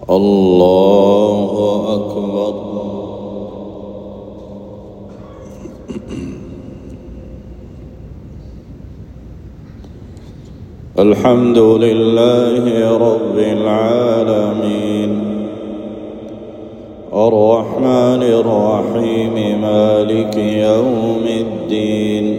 الله أكبر. الحمد لله رب العالمين الرحمن الرحيم مالك يوم الدين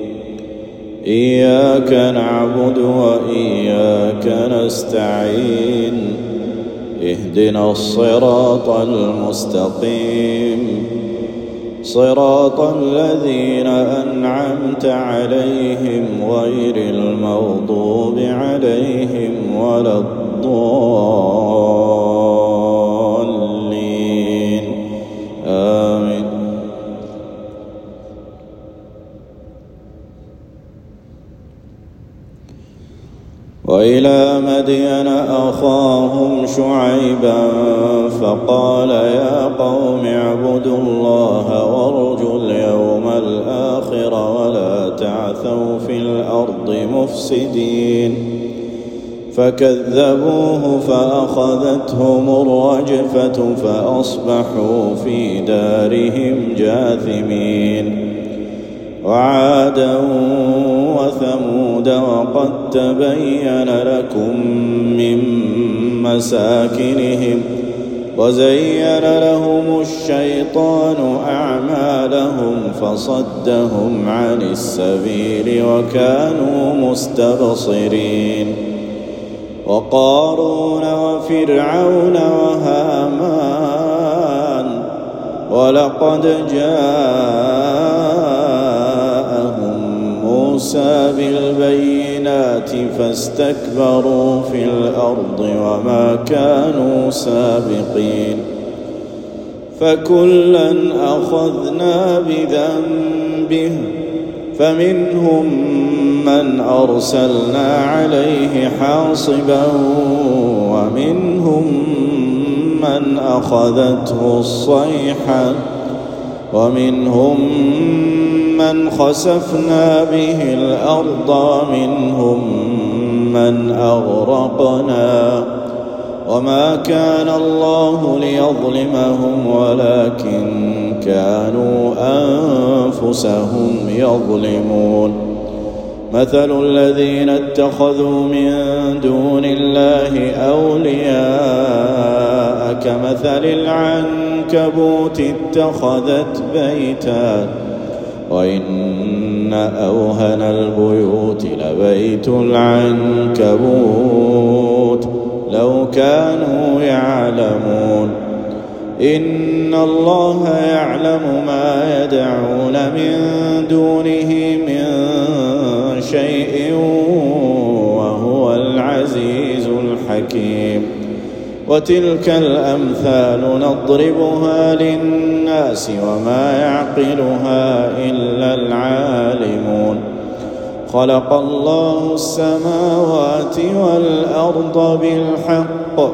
إياك نعبد وإياك نستعين اهدنا الصراط المستقيم صراط الذين أنعمت عليهم غير المغضوب عليهم ولا الضالين آمين. وإلى مدين أخاهم شعيبا فقال يا قوم اعبدوا الله وارجوا اليوم الآخر ولا تعثوا في الأرض مفسدين فكذبوه فأخذتهم الرجفة فأصبحوا في دارهم جاثمين. وعادا وثمود وقد تبين لكم من مساكنهم وزين لهم الشيطان أعمالهم فصدهم عن السبيل وكانوا مستبصرين. وقارون وفرعون وهامان ولقد جاءهم موسى بالبينات فاستكبروا في الأرض وما كانوا سابقين. فكلا أخذنا بذنبه فمنهم من أرسلنا عليه حاصبا ومنهم من أخذته الصيحة ومنهم من خسفنا به الأرض ومنهم من أغرقنا وما كان الله ليظلمهم ولكن كانوا أنفسهم يظلمون. مثل الذين اتخذوا من دون الله أولياء كمثل العنكبوت اتخذت بيتا وإن أوهن البيوت لبيت العنكبوت لو كانوا يعلمون. إن الله يعلم ما يدعون من دونه من شيء وهو العزيز الحكيم. وتلك الأمثال نضربها للناس وما يعقلها إلا العالمون. خلق الله السماوات والأرض بالحق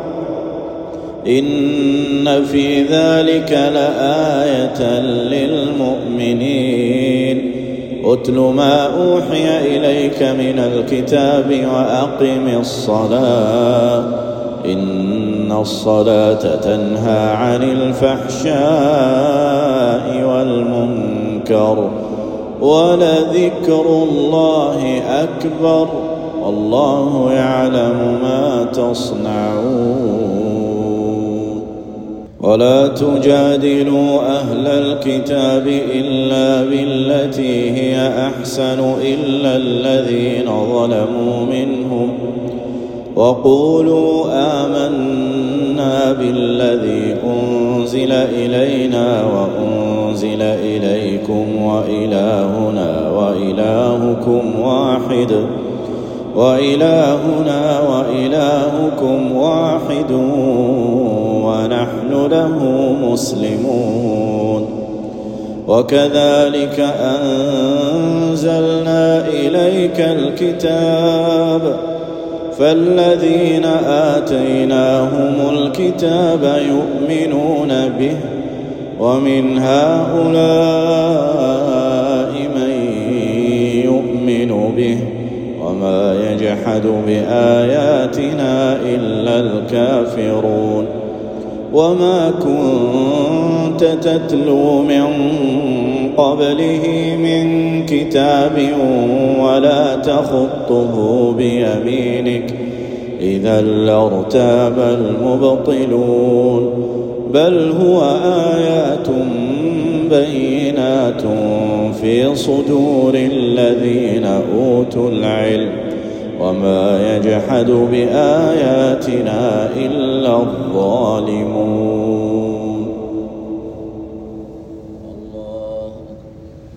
إن في ذلك لآية للمؤمنين. أتل ما أوحي إليك من الكتاب وأقم الصلاة إن الصلاة تنهى عن الفحشاء والمنكر ولذكر الله أكبر والله يعلم ما تصنعون. ولا تجادلوا أهل الكتاب إلا بالتي هي أحسن إلا الذين ظلموا منهم وقولوا آمنا بالذي أنزل إلينا وأنزل إليكم وإلهنا وإلهكم واحد ونحن له مسلمون. وكذلك أنزلنا إليك الكتاب فالذين آتيناهم الكتاب يؤمنون به ومن هؤلاء من يؤمن به وما يجحد بآياتنا إلا الكافرون. وما كنت تتلو من قبله من كتاب ولا تخطه بيمينك إذا لارتاب المبطلون بل هو آيات بينات في صدور الذين أوتوا العلم وما يجحد بآياتنا إلا الظالمون.